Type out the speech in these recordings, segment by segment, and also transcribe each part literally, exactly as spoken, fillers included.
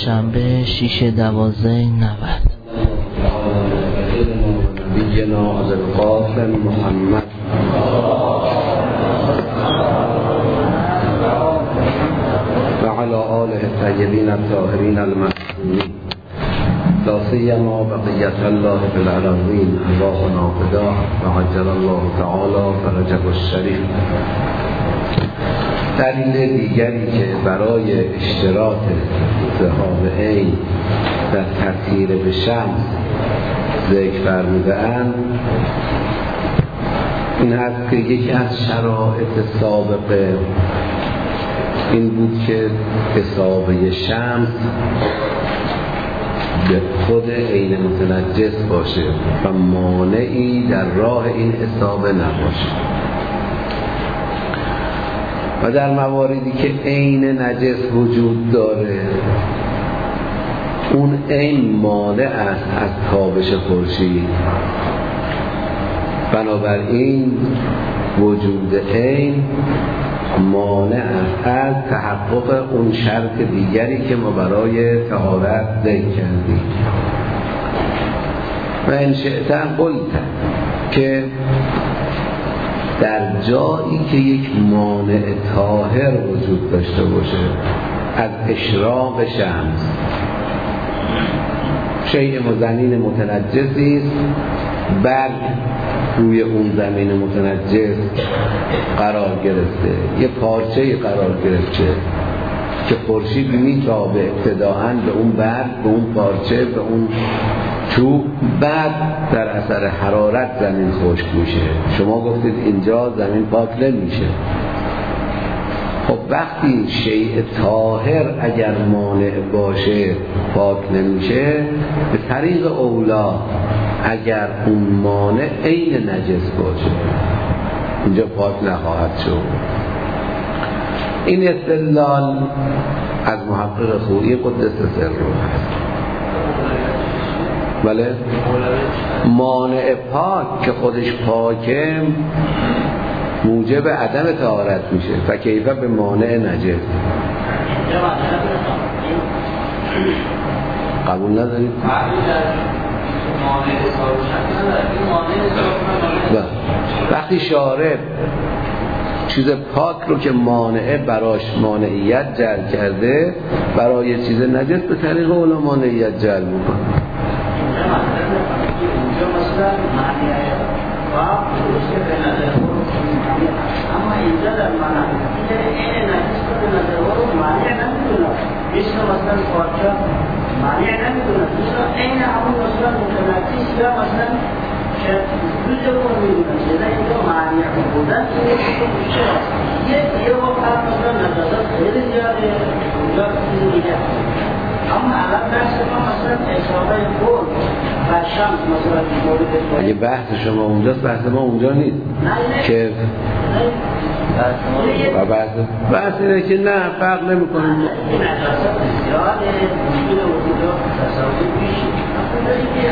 شنبه شیش دوازده نود. نبینا از القاسم محمد و علی آله الطیبین الطاهرین المعصومین لا سیما بقیت الله فی الارضین ارواحنا فداء و عجل الله تعالی فرجه الشریف. دلیل دیگری که برای اشتراط ذهاب عین در تطهیر به شمس ذکر فرموده‌اند این هست که یکی از شرایط سابقه این بود که اصابه شمس به خود عین متنجس باشه و مانعی در راه این اصابه نباشه، و در مواردی که عین نجس وجود داره اون عین مانع است از تابش خورشید، بنابراین وجود عین مانع است از تحقق اون شرط دیگری که ما برای طهارت ذکر کردیم. و ان شئت قلت که در جایی که یک مانع طاهر وجود داشته باشه از اشراق شمس، شیء مزنین متنجسی است، بر روی اون زمین متنجس قرار گرفته، یه پارچه‌ای قرار گرفته که خورشید میتابه ابتداءً به اون برگ، به اون پارچه، به اون چوب، بعد در اثر حرارت زمین خشک میشه. شما گفتید اینجا زمین پاک نمیشه. خب وقتی شیء طاهر اگر مانع باشه پاک نمیشه، به طریق اولا اگر اون مانع عین نجس باشه اینجا پاک نخواهد شد. این استدلال از محقق خویی قدس سره هست. بله مانع پاک که خودش پاکه موجب عدم طهارت میشه، فکیفه به مانع نجس. قبول ندارید؟ وقتی شارع چیز پاک رو که مانعه براش مانعیت جلب کرده، برای چیز نجس به طریق اولا مانعیت جلب میکنه. اما اینجا در منع اینجا این نجس رو به نظر رو مانع نمیدونه، مثل مثلا پارچه مانع نمیدونه، مثلا این همون مثلا متنجس یا مثلا جزء رو میدونه، چیزا اینجا مانع بودن میشه. یه یه وقت مثلا نجاست خیلی زیاده اونجا چیزی دیگه، اما الان درست ما مثلا اصابه گل و شمس مثلا مورد اگه بحث شما اونجاست، بحث ما اونجا نیست که و بحث بحث اینه که نه فرق نمی کنیم. این نجاست زیاده مشکل وجود تصاوی پیشی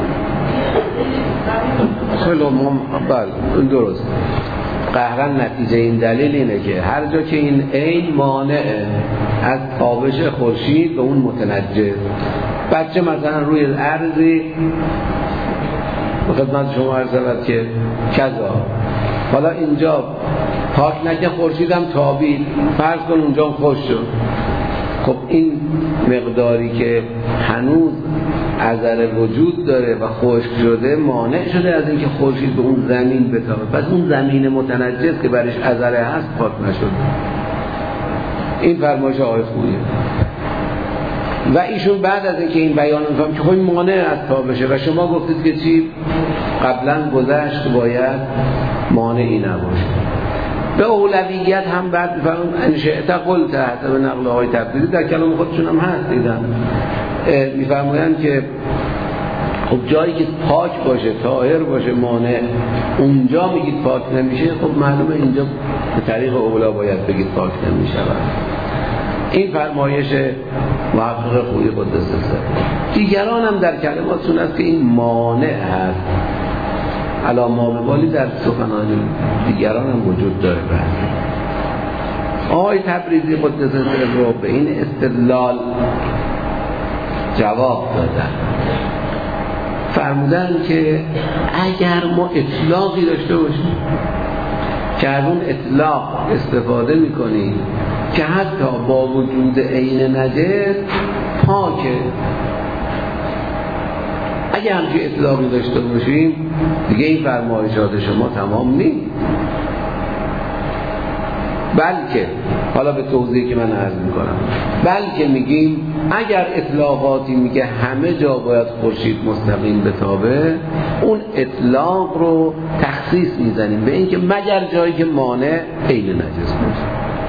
خیلی هم بله درست. قهرن نتیجه این دلیل اینه که هر جا که این عین مانعه از تابش خورشید به اون متنجس، بچه مثلا روی ارضی به خدمت شما عرض شود که کذا، حالا اینجا پاک نکه خورشیدم تابید، فرض کن اونجا خوش شد، خب این مقداری که هنوز عذر وجود داره و خشک شده مانع شده از اینکه خورشید به اون زمین بتابه، پس اون زمین متنجس که برش عذر هست پاک نشده. این فرمایش آقای خوییه. و ایشون بعد از اینکه این بیان میکنم که خب این مانع از تابشه و شما گفتید که چی قبلا گذشت باید مانعی نباشه. به اولویت هم بعد میفرمون انشئت قلت حسب نقل آقای تبریزی در کلام خودشون هم هست دیدن، میفرمایند که خب جایی که پاک باشه طاهر باشه مانع اونجا میگید پاک نمیشه، خب معلومه اینجا به طریق اولا باید بگید پاک نمیشه. این فرمایش محقق خویی قدس سره. دیگران هم در کلماتشون هست که این مانع هست، علامه بالی در سخنان دیگران هم وجود داره. آقای تبریزی قدس سره رو به این استدلال جواب دادن، فرمودن که اگر ما اطلاقی داشته باشیم که از اون اطلاق استفاده میکنیم که حتی با وجود عین نجس پاکه، اگه همچین اطلاقی داشته باشیم دیگه این فرمایشات شما تمام نیست، بلکه حالا به توضیحی که من عرض میکنم، بلکه میگیم اگر اطلاقاتی میگه همه جا باید خورشید مستقیم بتابه، اون اطلاق رو تخصیص میزنیم به اینکه مگر جایی که مانع عین نجس باشه.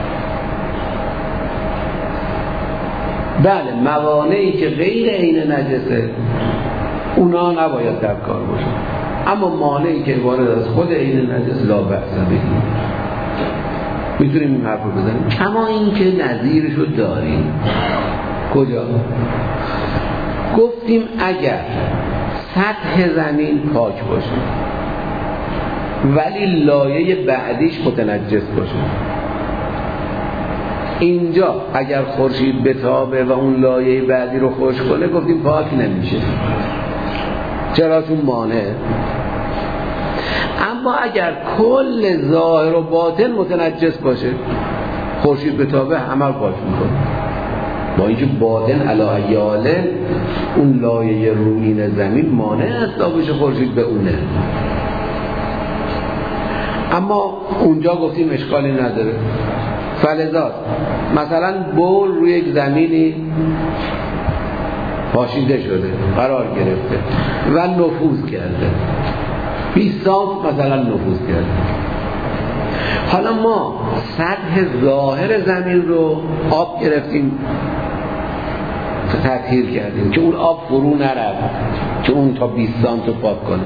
بله موانعی که غیر عین نجسه اونا نباید در کار باشه، اما مانعی که وارد از خود عین نجس لا بأس به میتونیم این حرف رو بزنیم. کما این که نظیرش رو داریم. کجا؟ گفتیم اگر سطح زمین پاک باشه ولی لایه بعدیش متنجس باشه، اینجا اگر خورشید بتابه و اون لایه بعدی رو خشک کنه گفتیم پاک نمیشه. چرا؟ چون مانعه. اما اگر کل ظاهر و باطن متنجس باشه خورشید بتابه همه رو پاک میکنه، با اینکه باطن علی ایاله اون لایه رویین زمین مانع از تابش خورشید به اونه، اما اونجا گفتیم اشکالی نداره. فلذا مثلا بول روی یک زمینی پاشیده شده قرار گرفته و نفوذ کرده، بیست سانت مثلا نفوذ کرده، حالا ما سطح ظاهر زمین رو آب گرفتیم تطهیر کردیم که اون آب فرو نرفت که اون تا بیست سانت رو پاک کنه،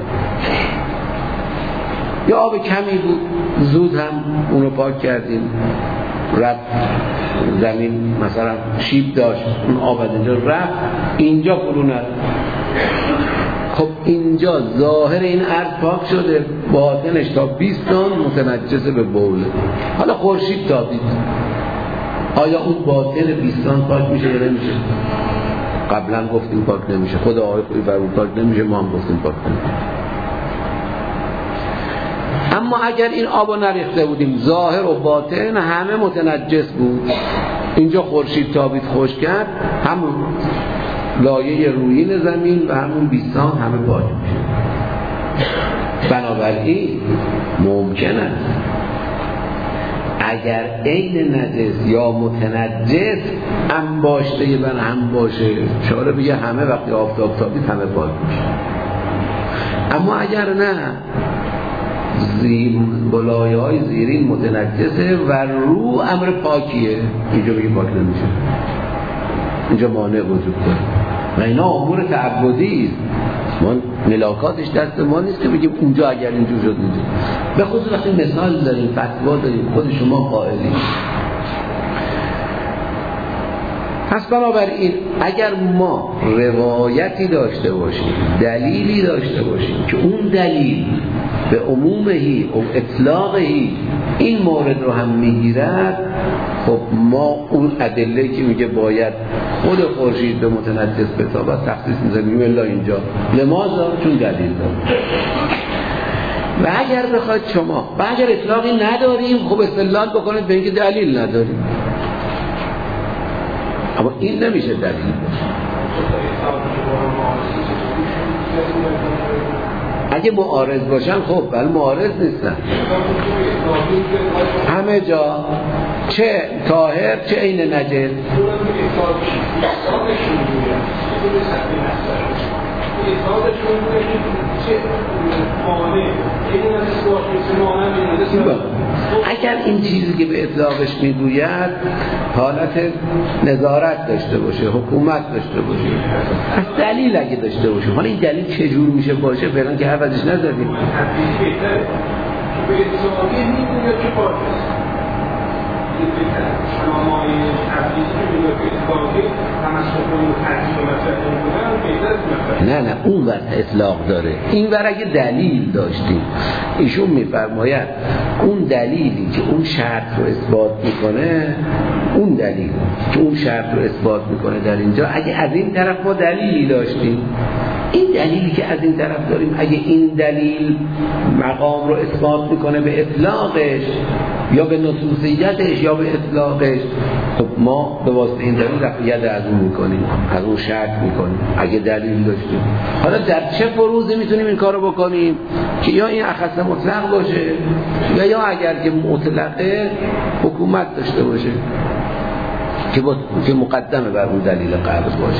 یا آب کمی بود زود هم اون رو پاک کردیم، رفت زمین مثلا شیب داشت اون آب از اینجا رفت اینجا فرو نرفت، خب اینجا ظاهر این ارض پاک شده، باطنش تا بیست سانت متنجس به بوله. حالا خورشید تابید، آیا اون باطن بیست سانت پاک میشه یا نمیشه؟ قبلا گفتیم پاک نمیشه، خود آقای خویی فرمود پاک نمیشه، ما هم گفتیم پاک نمیشه. اما اگر این آبو نریخته بودیم ظاهر و باطن همه متنجس بود، اینجا خورشید تابید خشک کرد، همون لایه رویین زمین و همون بیست سانت همه پاک میشه. بنابراین ممکن است اگر عین نجس یا متنجس انباشته بر هم باشه، شاره بگه همه وقتی آفتاب تابید همه پاک میشه، اما اگر نه زیر بلایه های زیرین متنجسه و رو امر پاکیه، اینجا بگه پاک نمیشه، اینجا مانع وجود داره و اینا امور تعبدی است، ما ملاکاتش دست ما نیست که بگیم اونجا اگر اینجور شد اینجا، به خصوص وقتی مثال داریم فتوا داریم خود شما قائلی. پس بنابراین اگر ما روایتی داشته باشیم، دلیلی داشته باشیم که اون دلیل به عمومهی و اطلاقهی این مورد رو هم میگیرد، خب ما اون ادله که میگه باید خود خورشید به متنجس بتابد تخصیص میزنیم الا اینجا، لماذا؟ چون دلیل داره. و اگر بخواید شما و اگر اطلاقی نداریم خب استدلال بکنید به اینکه دلیل نداریم، اما این نمیشه دلیل. اگه معارض باشن خب ولی معارض نیستن، همه جا چه طاهر چه عین نجس. اگر این چیزی که به اطلاقش میگوید حالت نظارت داشته باشه، حکومت داشته باشه، پس دلیل اگه داشته باشه، حالا این دلیل چجور میشه باشه فعلا که هر وزش نزدیم. نه نه اون ور اطلاق داره، این ور اگه دلیل داشتیم. ایشون میفرماید اون دلیلی که اون شرط رو اثبات میکنه، اون دلیل که اون شرط رو اثبات میکنه در اینجا، اگه از این طرف ما دلیلی داشتیم، این دلیلی که از این طرف داریم اگه این دلیل مقام رو اثبات میکنه به اطلاقش یا به نصوصیتش یا به اطلاقش، خب ما به واسطه این دلیل رفعیت از اون میکنیم، از اون شرط میکنیم اگه دلیل داشتیم. حالا در چه فروضی میتونیم این کارو بکنیم که یا این اخص مطلق باشه یا یا اگر که مطلقه حکومت داشته باشه که با که مقدمه بر اون دلیل قرض باشه.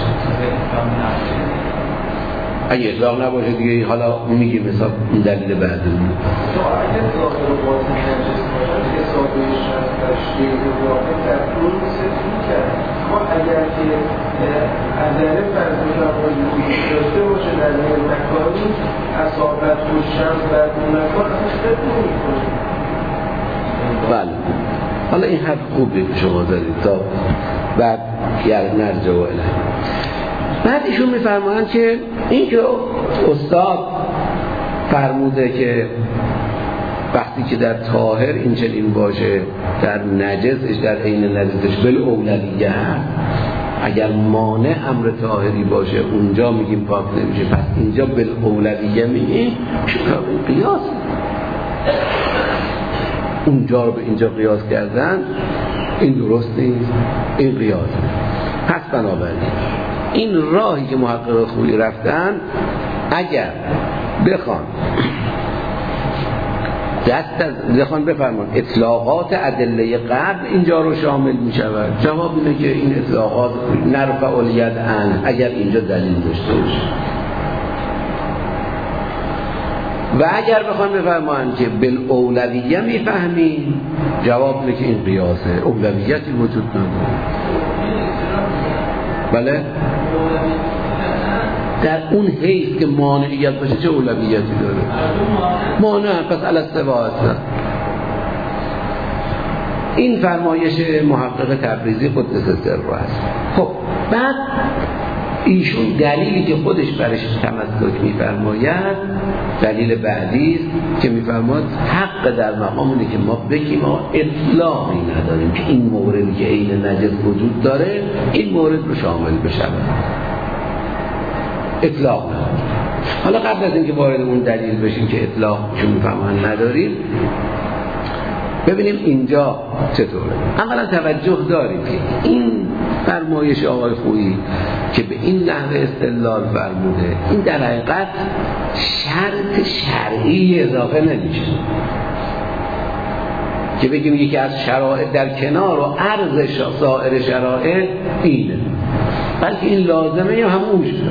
اگه اطلاق نباشه دیگه حالا میگیم مثلا این دلیل بعد اون. تو اگه ظاهر و باطن نجس باشه دیگه سابقه شرط تشریع و واقع در طول میشه کرد. ما اگر که اثر فرض مجاز وجود داشته باشه در این مکانی اصابت و شمس در اون مکان اصلا نمی‌کنه. بله. حالا این حرف خوبه که شما دارید تا بعد یعنی نرجع و اله. بعد ایشون میفرمایند که این که استاد فرموده که وقتی که در طاهر این چنین باشه در نجسش در عین نجسش بالاولویه اگر مانع امر طاهری باشه اونجا میگیم پاک نمیشه، پس اینجا بالاولویه میگیم قیاس، اونجا رو به اینجا قیاس کردن این درست نیست، این قیاس. پس بنابراین این راهی که محقق خویی رفتن اگر بخوان دست از بخوان بفرمان اطلاقات ادله قبل اینجا رو شامل می شود، جواب اینه که این اطلاقات نرفع الید عنه اگر اینجا دلیل داشته باشه. و اگر بخوان بفرمان که بالاولویه میفهمیم، جواب اینه که این قیاسه، اولویتی وجود نداره. بله در اون حیث که مانعیت باشه چه اولویتی داره؟ مانع پس علی السوا هست. این فرمایش محقق تبریزی قدس سره است. خب بعد ایشون دلیلی که خودش برش تمسک میفرماید دلیل بعدی است که میفرماد حق در مقام اینه که ما بگیم ما اطلاقی نداریم که این موردی که عین نجس وجود داره این مورد رو شامل بشه، اطلاق نداریم. حالا قبل از اینکه وارد اون دلیل بشیم که اطلاق چون میفهمن نداریم، ببینیم اینجا چطوره. اولا توجه داریم که این فرمایش آقای خویی که به این نحو استدلال فرموده این در حقیقت شرط شرعی اضافه نمیشه که بگیم یکی از شرایط در کنار و عرض سایر شرایط اینه، بلکه این لازمه یا همون شده.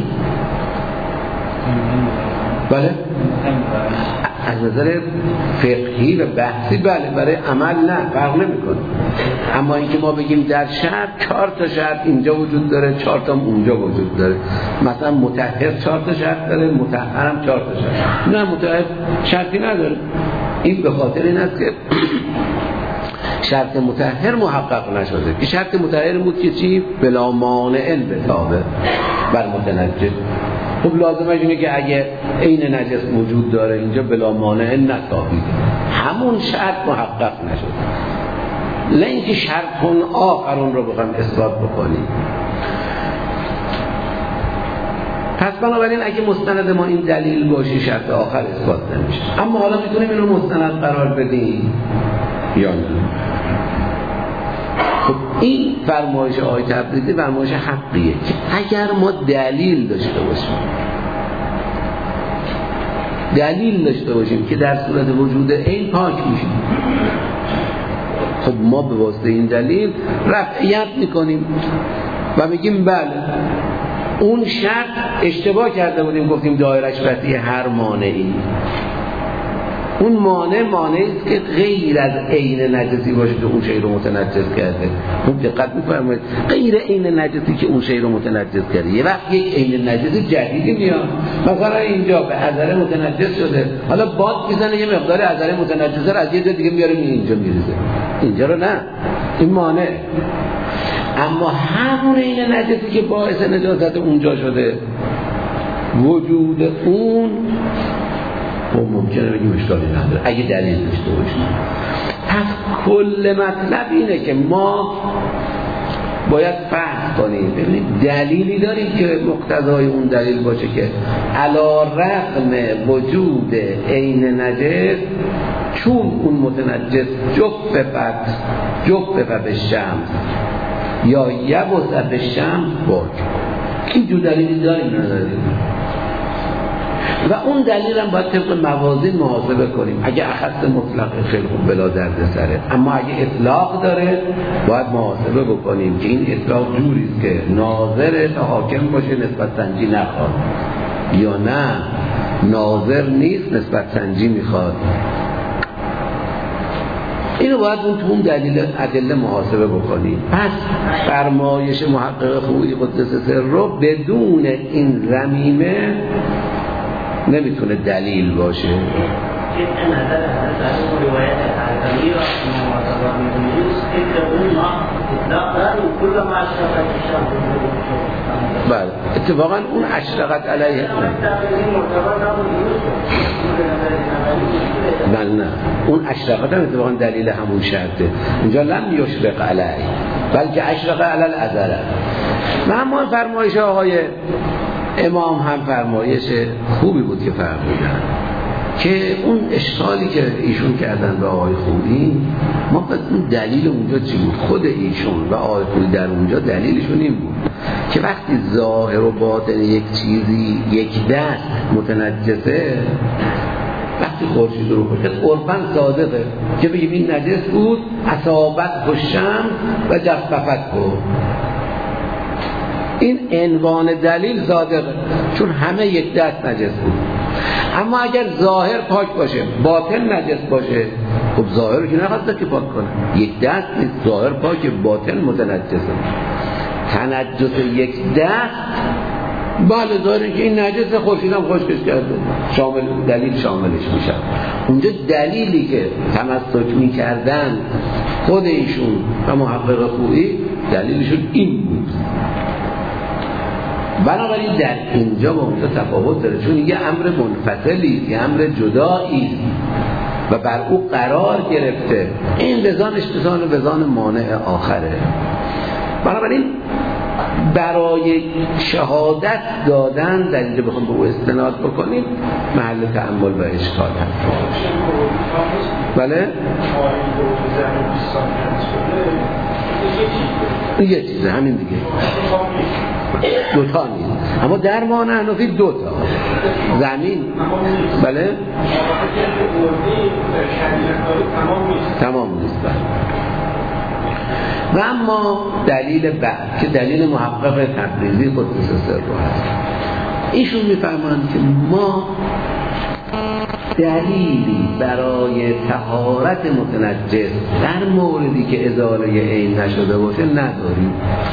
بله از نظر فقهی و بحثی بله، برای عمل نه فرق نمیکنه. اما اینکه ما بگیم در شرط چهار تا شرط اینجا وجود داره چهار تا اونجا وجود داره، مثلا مطهر چهار تا شرط داره مطهرم چهار تا شرط، نه مطهر شرطی نداره. این به خاطر این است که شرط مطهر محقق نشده که شرط مطهر بود که چی؟ بلا مانع بتابه بر متنجس. خب لازمه اینه که اگه عین نجس وجود داره اینجا بلا مانع نتابید، همون شرط محقق نشد، نه اینکه شرطون آخرون رو بخوایم اثبات بکنیم. پس بنابراین اگه مستند ما این دلیل باشه شرط آخر اثبات نمیشه. اما حالا میتونیم اینو مستند قرار بدیم یا نه؟ خب این فرمایش آقای تبریزی فرمایش حقیه که اگر ما دلیل داشته باشیم دلیل داشته باشیم که در صورت وجود این پاک میشیم، خب ما به واسطه این دلیل رفعیت میکنیم و میگیم بله اون شرط اشتباه کرده بودیم گفتیم دایرش وسیع هر مانعی، اون مانع مانعی است که غیر از عین نجسی باشه که اون شی رو متنجس کرده. خوب دقت می‌فرمایید، غیر عین نجسی که اون شی رو متنجس کرده. یه وقت یک عین نجسی جدیدی میاد، مثلا اینجا به عذره متنجس شده، حالا باد میزنه یه مقدار عذره متنجس رو از یه جای دیگه میاره اینجا میریزه، اینجا رو نه، این مانع. اما همون عین نجسی که باعث نجاست اونجا شده وجود اون ممکنه بگیم اشکالی نداره اگه دلیل داشته باشه. پس کل مطلب اینه که ما باید فهم کنیم ببینید دلیلی داریم که مقتضای اون دلیل باشه که علی رغم وجود عین نجس چون اون متنجس جففت جفف به شمس یا یبس به شمس باید این جو دلیلی داریم نداریم و اون دلیل هم باید طبق موازین محاسبه کنیم. اگه اخذ مطلق خیلی خوب بلا درد سره، اما اگه اطلاق داره باید محاسبه بکنیم که این اطلاق جوریست که ناظر تا حاکم باشه نسبت سنجی نخواد یا نه ناظر نیست نسبت سنجی میخواد. اینو باید اون تو اون دلیل ادله محاسبه بکنیم. پس فرمایش محقق خویی قدس سر رو بدون این ضمیمه نمیتونه دلیل باشه. بله اتفاقا اون اشرقت علیه نه نه اون اشرقت هم اتفاقا دلیل همون شرطه. اینجا لم یشرق علیه بلکه اشرق علی الازره. و اما فرمایش آقای امام هم فرمایش خوبی بود که فرمودن که اون اشکالی که ایشون کردن به آقای خویی ما باید اون دلیل اونجا چی بود. خود ایشون و آقای خویی در اونجا دلیلشون این بود که وقتی ظاهر و باطن یک چیزی یک دست متنجسه وقتی خورشید رو کشید عرفاً صادقه که بگیم این نجس بود اصابت الشمس و جففت بود. این عنوان دلیل صادقه چون همه یک دست نجس بود. اما اگر ظاهر پاک باشه باطن نجس باشه خب ظاهر رو که نخواسته که پاک کنه یک دست نیست ظاهر پاک باطن متنجسه. تنجس یک دست بله داره که این نجس خورشید هم خشکش کرده شامل دلیل شاملش میشه. اونجا دلیلی که تمسک میکردن خود ایشون و محقق خویی دلیلشون این بود. بنابراین در اینجا با اونجا تفاوت داره چون یه امر منفصلی یه امر جدایی و بر او قرار گرفته. این وزانش وزان وزان مانع آخره. بنابراین برای شهادت دادن در اینجا بخوام به او استناد بکنیم محل تأمل و اشکال هست. بله؟ یه چیزه همین دیگه دوتا نیست اما در مانع حنفی دوتا زمین بله تمام نیست بله. و اما دلیل بعد که دلیل محقق تبریزی قدس سر رو هست ایشون میفرمایند که ما دلیلی برای طهارت متنجس در موردی که ازاله عین نشده باشه نداریم.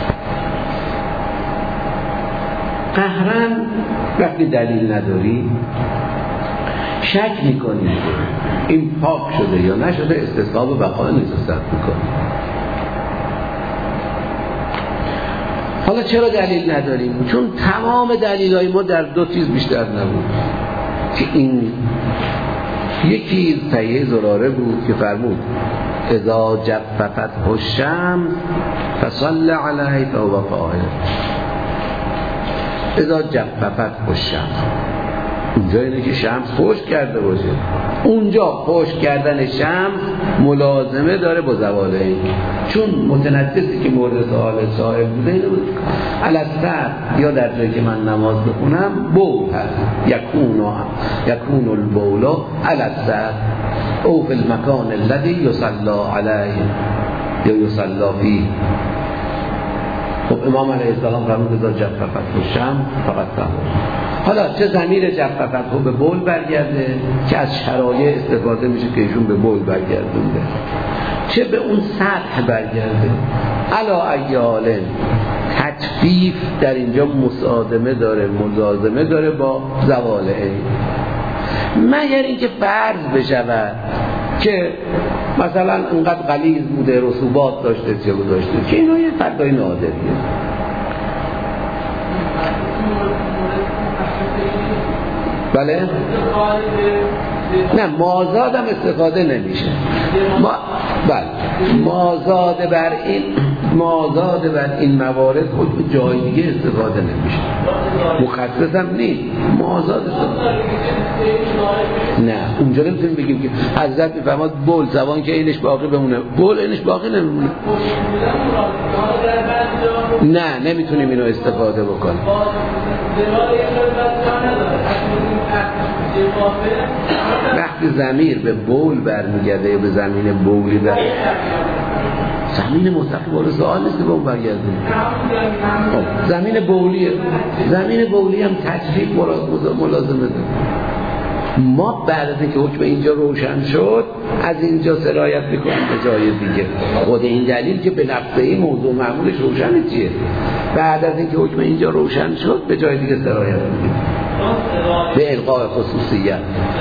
قهرن وقتی دلیل نداری شک میکنی این پاک شده یا نشده استصحاب بقا نجاست میکنی. حالا چرا دلیل نداریم؟ چون تمام دلیلای ما در دو چیز بیشتر نبود که این یکی تهیه زراره بود که فرمود اذا جففت الشمس فصل علیه فهو طاهر. اذا جففت الشمس اونجا اینه که شمس خشک کرده باشه. اونجا خشک کردن شمس ملازمه داره با زوال عین چون متنجسی که مورد سوال صاحب بوده اینه بود الاسر یا در جایی که من نماز بخونم بول هست یکون یکون البول الاسر او فی المکان الذی یصلی علیه یا یصلی فیه. خب امام علیه السلام فرمود اذا جففت الشمس فقط طهور. حالا چه ضمیر جففت رو به بول برگرده که از شرایع استفاده میشه که ایشون به بول برگردونده چه به اون سطح برگرده. علا ایال تجفیف در اینجا مصادمه داره ملازمه داره با زوال عین مگر اینکه فرض بشود که مثلا انقدر غلیظ بوده رسوبات داشته چه داشته که اینو یه فردای نادریه. بله نه مازاد هم استفاده نمیشه. ما بله مازاد بر این مازاد بر این موارد خود به جای دیگه استفاده نمیشه. مخصص هم نیست. مازاد استفاده نه اونجا نمیتونیم بگیم که حضرت میفرماد بول زبان که اینش باقی بمونه، بول اینش باقی نمیمونه. نه نمیتونیم اینو استفاده بکنیم. وقتی ضمیر به بول برمیگرده یا به زمین بولی برمیگرده، زمین مستقیم بول سوال نیست که به اون برگرده. زمین بولیه، زمین بولی هم تجریب ملازمه ده. ما بعد از اینکه حکم اینجا روشن شد از اینجا سرایت میکنیم به جای دیگه. خود این دلیل که به نفسه این موضوع معمولش روشن چیه، بعد از اینکه حکم اینجا روشن شد به جای دیگه سرایت میکنیم به القاء خصوصیت.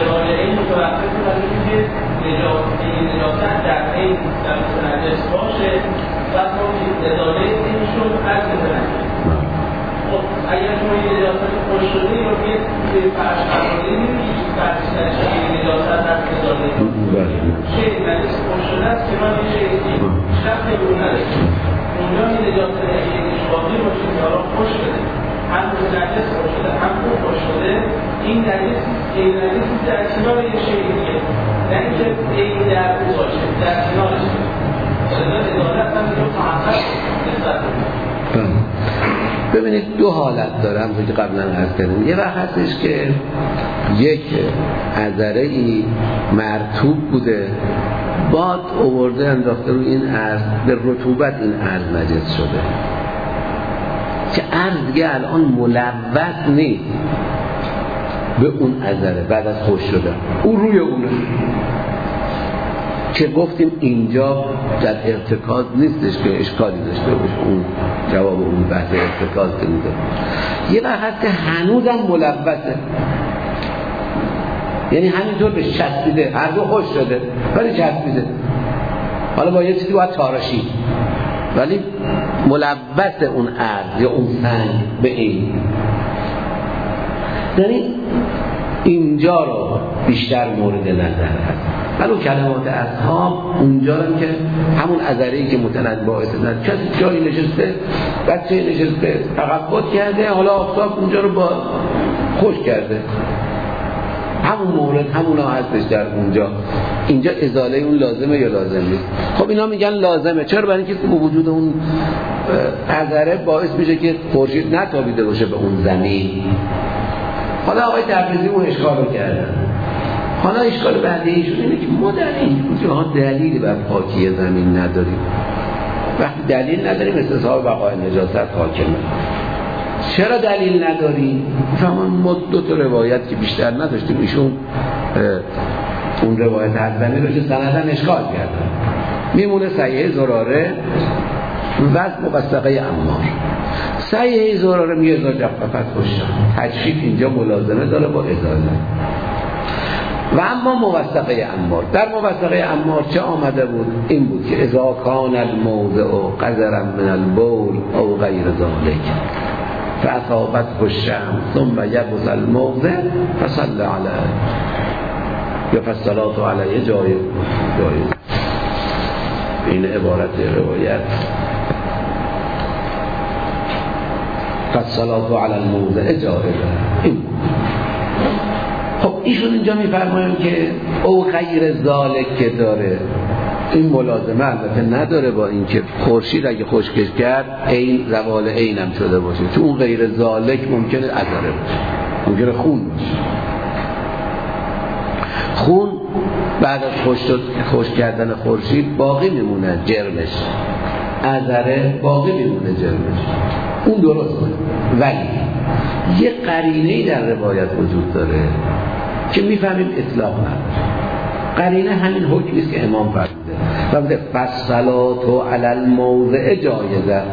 نجاست در این در متنجس باشه و اداره این شد از متنجس. خب اگر شما این نجاست خوش شده یا که فرش قراره نمیگید فرش نشه این نجاست در اداره چه نجاست خوش شده است که من میشه شخص برون نداشت اونجا این نجاست این اشباقی باشه که آرام خوش شده هم متنجس خوش شده هم خوب خوش شده این نجاست این نجاست در کنار یه شیء دیگه نه اینکه این در او باشه در کنارش شده ادارت هم اینجا محقق نسبت ببینید دو حالت داره همونطور که قبلا عرض کردیم. یه وقت هستش که یک عذره‌ای مرطوب بوده باد آورده انداخته روی این عرض به رطوبت این عرض نجس شده که عرض دیگه الان ملوث نیست به اون عذره بعد از خوش شدن اون روی اونه که گفتیم اینجا در ارتکاز نیستش که اشکالی داشته باشه اون جواب اون بحث ارتکاز که میده. یه وقت هست که هنوزم ملوثه یعنی همینطور به چسبیده هر دو خوش شده ولی چسبیده حالا با یه چیزی باید تارشی ولی ملوث اون عرض یا اون سنگ به این یعنی اینجا رو بیشتر مورد نظر هست. ولی کلمات اصحاب اونجا هم که همون عذره‌ای که متنجس باعث نجاست کسی جایی نشسته بچه نشسته تقبض کرده حالا آفتاب اونجا رو با خوش کرده همون مورد همونا هستش در اونجا. اینجا ازاله اون لازمه یا لازم نیست؟ خب اینا میگن لازمه. چرا؟ برای اینکه با وجود اون عذره باعث میشه که خورشید نتابیده باشه به اون زمین. حالا آقای تبریزی اون اشکال رو کردن. حالا اشکال بعدی ایشون اینه که ما در این جاها دلیلی بر پاکی زمین نداریم. وقتی دلیل نداریم استصحاب بقای نجاست حاکمه. چرا دلیل نداریم؟ فهمان ما دو تا روایت که بیشتر نداشتیم ایشون اون روایت حضنی رو که سندن اشکال کردن. میمونه صحیح زراره و موثقه عمار. صحیح زراره میگه ازا جففت خوشم تجفیف اینجا ملازمه داره با ازاله. و اما موثقه عمار، در موثقه عمار چه آمده بود؟ این بود که اذا کان الموضع قذرا من البول او غیر ذلک فاصابت الشمس ثم یبس الموضع فصل علیه یا فالصلاة علیه جایز جایز. این عبارت روایت فالصلاة علی الموضع جایز. این خب ایشون اینجا میفرمایم که او غیر ذالک که داره این ملازمه البته نداره با اینکه خورشید اگه خشکش کرد عین زوال عین هم شده باشه، چون اون غیر ذالک ممکنه عذره باشه، ممکنه خون باشه. خون بعد از خشک خشک کردن خورشید باقی میمونه جرمش، عذره باقی میمونه جرمش، اون درسته. ولی یه قرینه‌ای در روایت وجود داره که میفهمیم اطلاق نداره. قرینه همین حکمی است که امام فرموده و میگه فالصلاة علی الموضع جایزه.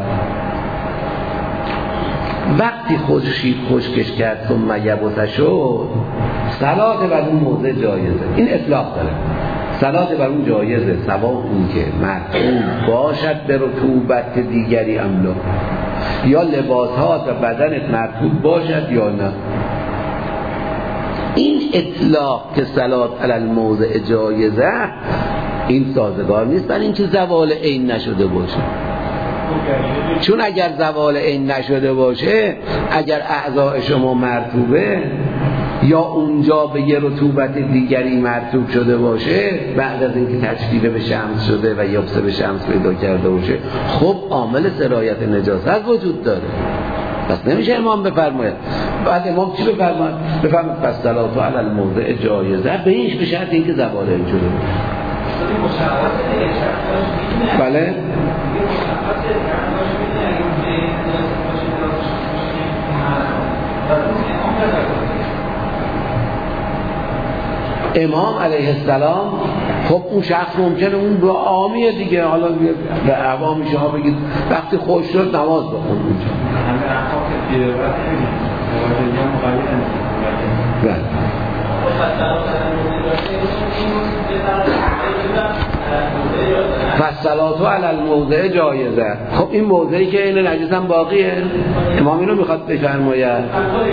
وقتی خورشید خشکش کرد ثم یبس شد صلات بر اون موضع جایزه. این اطلاق داره، صلات بر اون جایزه سواء اون که مرطوب باشد به رطوبت دیگری املا، یا لباس ها و بدنت مرطوب باشد یا نه. این اطلاق که صلات علی الموضع جایزه این سازگار نیست برای اینکه زوال عین نشده باشه. چون اگر زوال عین نشده باشه، اگر اعضاء شما مرطوبه یا اونجا به یه رطوبت دیگری مرطوب شده باشه بعد از اینکه تجدید به شمس شده و یبس به شمس پیدا کرده باشه، خب عامل سرایت نجاست وجود داره. پس نمیشه امام بفرماید. بعد امام چی بفرماید؟ بفرماید پس صلات علی الموضع جایزه، به اینش به شرط اینکه زوال عین شده باشه. بله امام علیه السلام خب اون شخص ممکنه اون به عامیه دیگه، حالا به عوامی شما بگید وقتی خوش شد نماز بخون اونجا. بله فالصلات علی الموضع جایزه. خب این موضعی که این نجس هم باقیه، امام اینو میخواد بفرماید.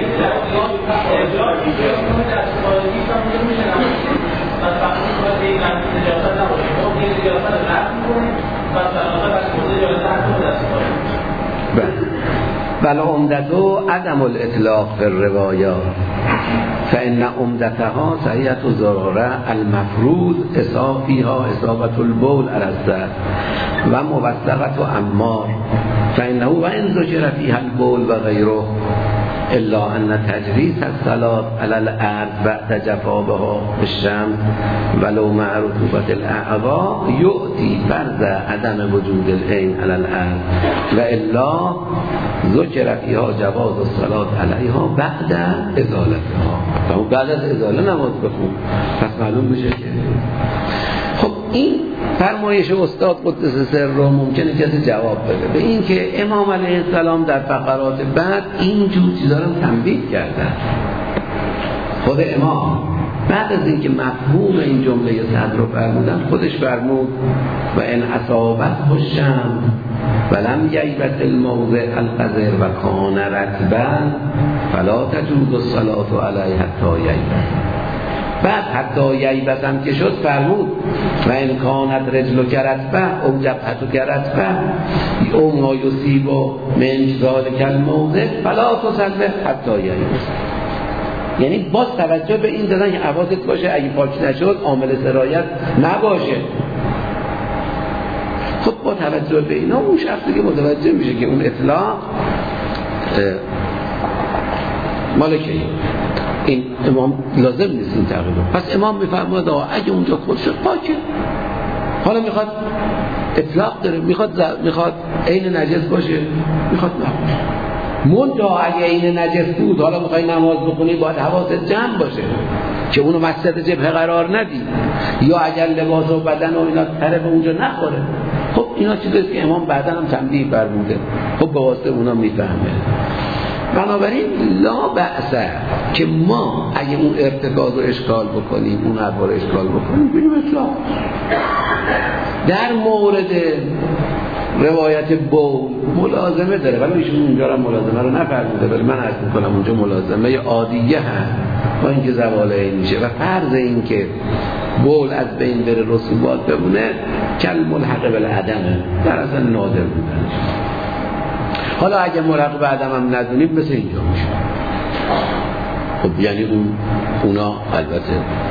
بل عمدتو عدم الاطلاق فی الروایات فإن عمدتها سعیت و ضراره المفروض اصافیها اصابت البول علی السر و موثقت و امار فإنه و ان ذکر فیها البول و غیره الا ان تجریس الصلاة علی الارض بعد جفافها بالشمس ولو مع رطوبة الاعضاء یؤتی فرض عدم وجود العین علی الارض و الا ذکر فیها جواز الصلاة علیها بعد ازالتها. بعد از ازاله نماز بخون. پس معلوم میشه که خب این فرمایش استاد قدس سر رو ممکنه کسی جواب بده به این که امام علیه السلام در فقرات بعد این جور چیزا رو تنبیه کردن. خود امام بعد از اینکه مفهوم این جمله صدر رو فرمودن خودش فرمود و ان اصابت الشمس ولم ییبس الموضع القذر و کان رطبا فلا تجوز الصلاة علیه حتی ییبس. بعد حتی ییبس هم که شد فرمود و ان کانت رجلک رطبه او جبهتک رطبه او ما یصیب من ذلک الموضع فلا تصلی حتی ییبس. یعنی باز توجه به این دادن که حواست باشه اگه پاک نشد عامل سرایت نباشه. خب با توجه به اینا اون شخصی که متوجه میشه که اون اطلاق مالکه این امام لازم نیست این تقریبا. پس امام میفرماید اگه اونجا خود شد پاکه. حالا میخواد اطلاق داره، میخواد میخواد عین نجس باشه، میخواد نباشه. منتها اگه این نجس بود حالا میخوای نماز بخونی باید حواست جمع باشه که اونو مسجد جبهه قرار ندی، یا اگر لباس و بدن و اینا طرف اونجا نخوره. خب اینا چیزیست که امام بعداً هم تنبیه فرموده. خب به واسطه اونا میفهمه. بنابراین لا بأسه که ما اگه اون ارتکاز رو اشکال بکنیم، اون حرفا رو اشکال بکنیم، بگیم اطلاق. در مورد روایت بول ملازمه داره ولی ایشون اونجا رو ملازمه رو نفرموده، ولی من عرض میکنم اونجا ملازمه عادیه هست با اینکه زوال عین میشه و فرض این که بول از بین بره رسوبات بمونه کل ملحق بالعدمه، در اصلا نادر بودنش. حالا اگه ملحق به عدم هم ندونیم مثل اینجا میشه. خب یعنی اون اونا البته.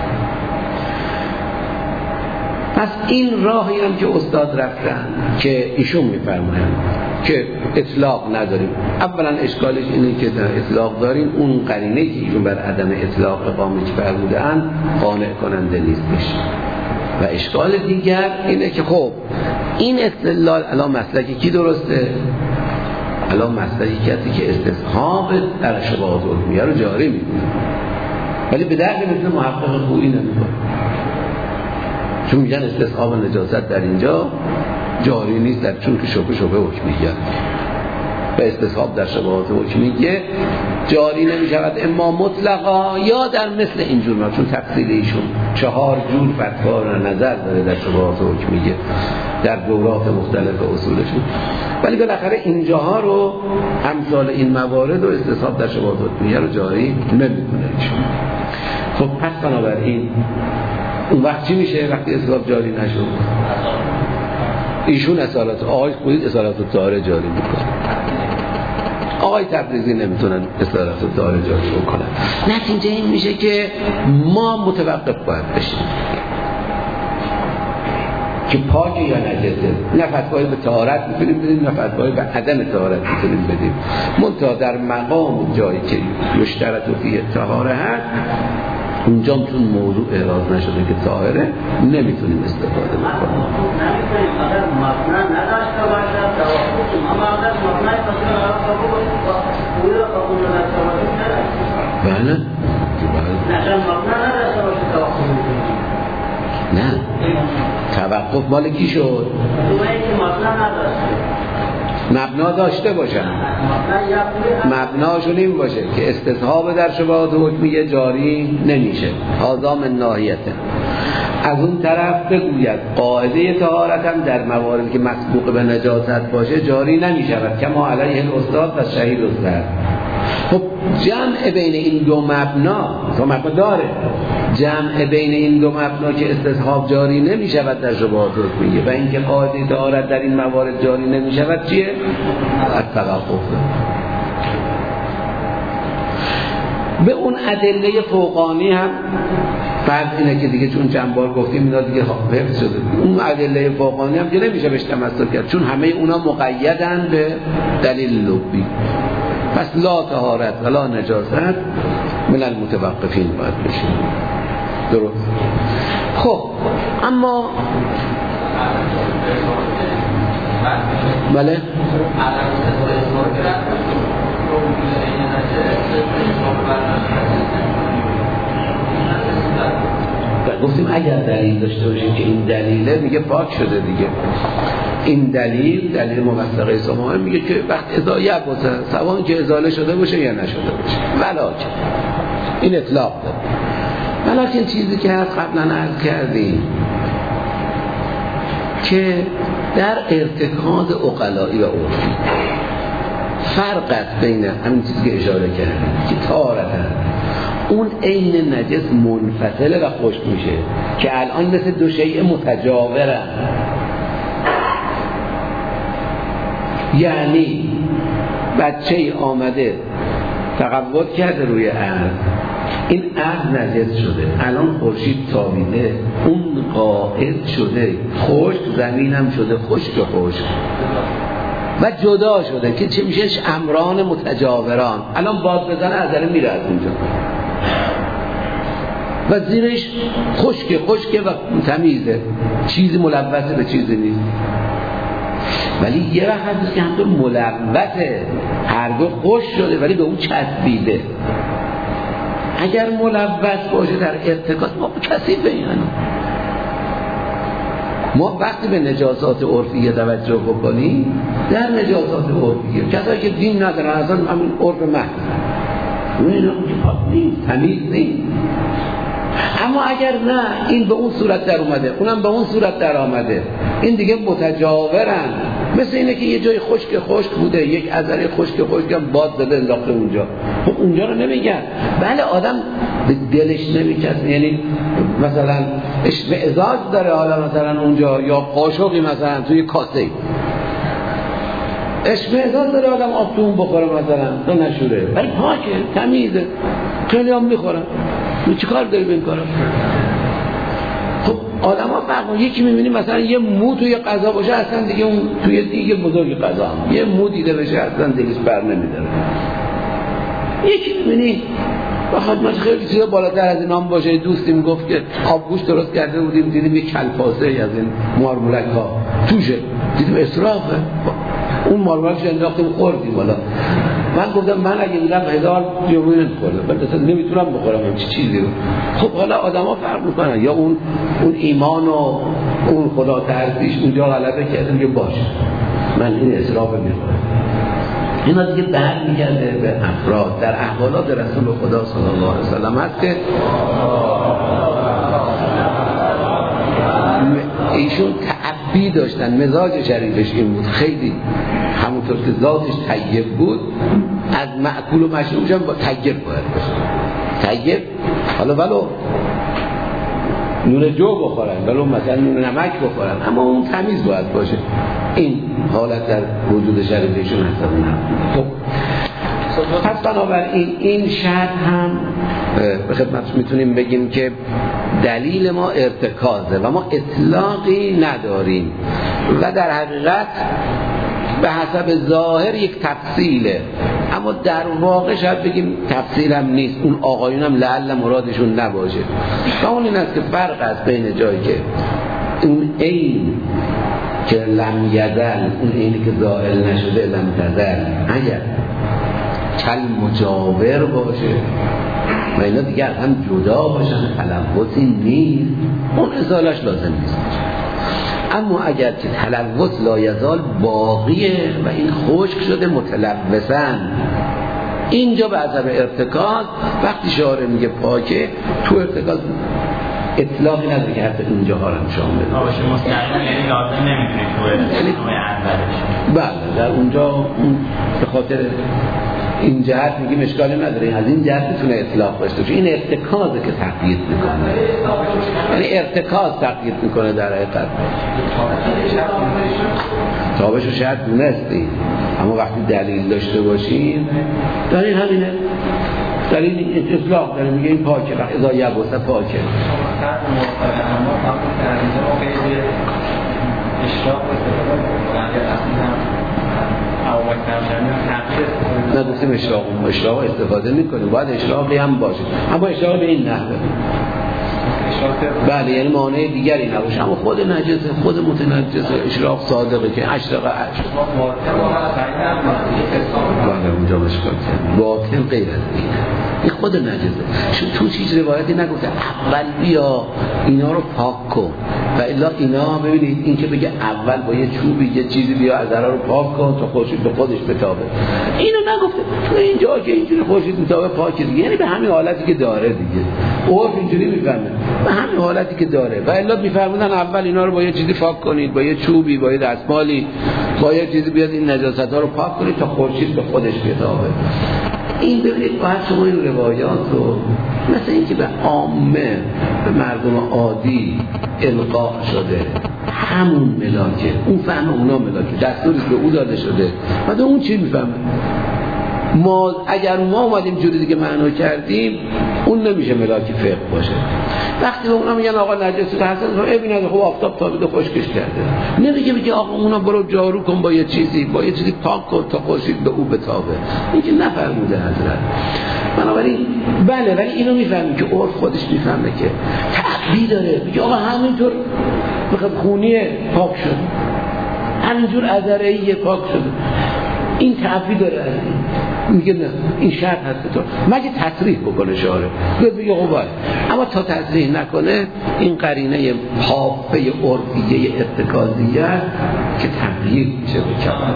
پس این راهی هم که استاد رفتن که ایشون میفرمایند که اطلاق نداریم. اولا اشکالش اینه که در اطلاق داریم اون قرینه که ایشون بر عدم اطلاق اقامه فرموده‌اند قانع کننده نیستش. و اشکال دیگر اینه که خب این استدلال الان مسلکی کی درسته؟ الان مسلکی کسی که استصحاب در شبهات علمیه رو جاری می‌کنه. ولی به درد مثل محقق خویی نمی‌کنه. چون میگن استصحاب نجاست در اینجا جاری نیست، در چون که شبه شبه حکمیه و استصحاب در شبهات حکمیه جاری نمیشود اما مطلقا یا در مثل اینجور ما، چون تفصیل ایشون چهار جور فتوا را نظر داره در شبهات حکمیه در دورات مختلف اصولشون. ولی بالاخره اینجاها رو امثال این موارد و استصحاب در شبهات حکمیه رو جاری نمیکنه ایشون. بنابراین اون وقت چی میشه وقتی اسباب جاری نشد؟ ایشون اصالت آقای خودید اصالت الطهاره جاری میکنه، آقای تبریزی نمیتونن اصالت الطهاره جاری بکنن. نتیجه این میشه که ما متوقف باید بشیم که پاک یا نجسه. نه فتوایی به طهارت میتونیم بدیم، نه فتوایی به عدم طهارت میتونیم بدیم. منتها در مقام جایی که مشترط و فیه طهاره هست، اونجا چون موضوع اعراض نشده که طاهره نمیتونیم استفاده بکنیم. نمیتونیم اگر مبنا نداشته باشد توافق، اما اگر مبنای مثلا قبول پول قبول نداشته باشد بله نه مبنا نداشته باشد توافق میکنیم. نه توقف مال کی شد؟ دوایی که مبنا نداشته مبنا داشته باشن، مبناشون این باشه که استصحاب در شبهات حکمیه جاری نمیشه، آزام ناحیته. از اون طرف بگوید قاعده طهارت هم در مواردی که مسبوق به نجاست باشه جاری نمیشود، کما علیه الاستاد و شهید استاد. خب جمع بین این دو مبنا تو مبنا داره، جمع بین این دو مبنا که استصحاب جاری نمی شود در شبهات حکمیه و اینکه قاعده طهارت در این موارد جاری نمی شود چیه؟ از توقف. به اون ادله فوقانی هم فرض اینه که دیگه چون چند بار گفتیم اینا دیگه حفظ شده، اون ادله فوقانی هم که نمیشه بهش تمسک کرد چون همه اونا مقیدن به دلیل لبی. پس لا طهارت ولا نجاست من المتوقفین باید بشیم. درست. خب اما بله گفتیم اگر دلیل داشته باشیم که این دلیله میگه پاک شده دیگه. این دلیل دلیل موثقه سماعه میگه که وقت ازایه باشه سواء که ازاله شده باشه یا نشده باشه. ولکن این اطلاق داره. ولکن چیزی که هست قبلا عرض کردیم که در ارتکاز عقلایی و عرفی فرقت بین همین چیزی که اشاره کردیم که طهارت اون عین نجس منفصله و خشک میشه که الان مثل دو شیء متجاورن. یعنی بچه آمده تقوت کرده روی ارض، این ارض نجس شده، الان خورشید تابیده، اون قاعد شده، خشک زمینم شده خشک خشک و جدا شده که چه میشه؟ امران متجاوران. الان باد بزنه از داره میره از اونجا و زیرش خشک خشک و تمیزه، چیزی ملوثه به چیزی نیست. ولی یه وقت هست که همطور ملوثه، هرگاه خشک شده ولی به اون چسبیده. اگر ملوث باشه در ارتکاز ما کثیفه. یعنی ما وقتی به نجاسات عرفیه توجه بکنیم، در نجاسات عرفیه کسایی که دین ندارن اصلا همین عرف محض اون اینا که پاک نیست، تمیز نیست. اما اگر نه این به اون صورت در اومده اونم به اون صورت در آمده، این دیگه متجاورن. مثل اینه که یه جای خشک خشک بوده، یک عذره خشک خشک هم باد زده انداخته اونجا، خب اونجا رو نمیگن. بله آدم به دلش نمیچسبه، یعنی مثلا اشمئزاز داره حالا مثلا اونجا، یا قاشقی مثلا توی کاسه اشمئزاز داره آدم آب تو اون بخوره مثلا تو نشوره، ولی پاکه تمیزه، خیلی هم میخورن. چی کار داری به این کارا؟ خب آدم ها فرق، یکی میبینی مثلا یه مو توی غذا باشه اصلا دیگه اون توی دیگه بزرگ غذا هم یه مو دیده بشه اصلا دلش بر نمیداره. یکی میبینی با خدمت خیلی چیزا بالاتر از این هم باشه. دوستی میگفت که آبگوش درست کرده بودیم، دیدیم یک کلپاسه از این مارمولک ها توشه، دیدیم اسرافه، اون مارمولکش انداختیم خوردیم. والا من گفتم من اگه بودم هزار جمعی نمیخوردم، من اصلا نمیتونم بخورم همچی چیزی رو. خب حالا آدم ها فرق میکنن، یا اون اون ایمان و اون خدا ترسیش اونجا غلبه کرده که باشه من این اسراف میخورم. اینا دیگه بر میگرده به افراد. در احوالات رسول خدا صلی الله علیه وسلم هست که ایشون تعبی داشتن، مزاج شریفش این بود، خیلی همونطور که ذاتش طیب بود، از مأکول و مشروبش هم با طیب باید باشه. طیب حالا ولو نون جو بخورن ولو مثلا نون نمک بخورن، اما اون تمیز باید باشه. این حالت در وجود شریفشون هست. خب پس بنابراین این شرط هم به خدمتش میتونیم بگیم که دلیل ما ارتکازه و ما اطلاقی نداریم و در حقیقت به حسب ظاهر یک تفصیله، اما در واقع شاید بگیم تفصیل هم نیست، اون آقایون هم لعل مرادشون نباشه. و اون این است که فرق است بین جایی که اون عین که لم یزل، اون عینی که زائل نشده لم تزل، اگر کل مجاور باشه و اینا دیگه از هم جدا باشن، تلوثی نیست، اون ازالش لازم نیست. اما اگر که تلوث لایزال باقیه و این خشک شده متلوثن، اینجا به حسب ارتکاز وقتی شارع میگه پاکه، تو ارتکاز اطلاقی نداره که حتی اینجا ها رو هم شامل باشه. مستقیم یعنی لازم نمیتونید تو ارتکاز اولش. بله در اونجا اون به خاطر این جهت میگیم اشکالی نداره، از این جهت میتونه اطلاق داشته باشه. این ارتکازه که تقیید میکنه، یعنی ارتکاز تقیید میکنه در حقیقت. تابش رو شاید دونستیم، اما وقتی دلیل داشته باشیم، دلیل همینه، دلیل اطلاق داره، میگه این پاکه، وقتی اذا یبسه پاکه. نه دوستیم اشراق اشراق استفاده میکنیم، باید اشراقی هم باشه، اما اشراق به این نحوه. بله یعنی مانع دیگری نباشه، اما خود نجسه، خود متنجسه، اشراق صادقه که اشراق اشراق بله اونجا مشکل کرد، باطل غیر از اینه، این خود نجسه. چون تو چیز روایتی نگفته اول بیا اینا رو پاک کن و الا اینا ببینید این که بگه اول با یه چوبی یه چیزی بیا از ضرر رو پاک کن تا خورشید به خودش بتابه، اینو نگفته. تو اینجا که اینجوری خورشید بتابه پاکه دیگه، یعنی به همین حالتی که داره دیگه، عرف اینجوری میفهمه به همین حالتی که داره، و الا میفرمودن اول اینا رو با یه چیزی پاک کنید، با یه چوبی، با یه دستمالی، با یه چیزی بیاد این نجاست ها رو پاک کنید تا خورشید به خودش بتابه. این ببینید باید شما این روایات رو مثل اینکه به عامه به مردم عادی القا شده، همون ملاکه، اون فهم اونا ملاکه، دستوری به او داده شده و ده اون چی میفهمه. ما اگر ما اومدیم جوری دیگه معنا کردیم اون نمیشه ملاکی فقه باشه. وقتی به اونا میگن آقا نجست حسن رو ببینید خب آفتاب تابیده خشکش کرده، نمیگه میگه آقا اونا برو جارو کن با یه چیزی، با یه چیزی پاک کن تا خورشید به او بتابه، این که نفرموده حضرت. بنابراین بله، ولی اینو میفهمیم که عرف خودش میفهمه که تعبیه داره، میگه آقا همینطور بخواد خونیه پاک شد، همینجور عذره‌ای پاک شده، این تعبیه داره از این. میگه نه این شرط هست تو مگه تصریح بکنه شارع بگه قبال، اما تا تصریح نکنه این قرینه حافه عرفیه ارتکازیه که تبیین میشه بکنه.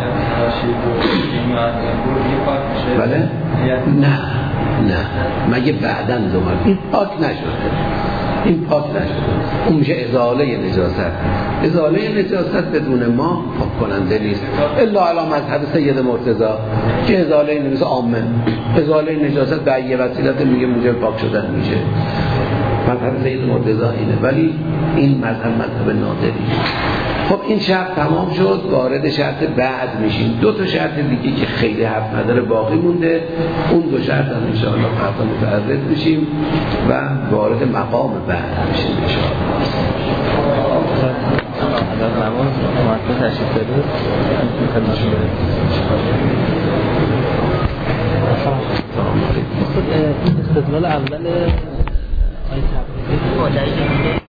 بله نه نه مگه بعداً دوباره این پاک نشده، این پاک نشده، اون میشه ازاله نجاست. ازاله نجاست بدون ما پاک کننده نیست الا علی مذهب سید مرتضی که ازاله نجاست عامه، ازاله نجاست به یه وسیله میگه موجب پاک شدن میشه، مذهب سید مرتضی اینه، ولی این مذهب مذهب نادری. خب این شرط تمام شد، وارد شرط بعد میشیم. دو تا شرط دیگه که خیلی حرف نداره باقی مونده، اون دو شرط هم انشاءالله فردا متعرض میشیم و وارد مقام بعد میشیم انشاءالله. اگر نماز مطلب تشریف دارید خدمتشون برید. این استدلال اول آیه تبریزی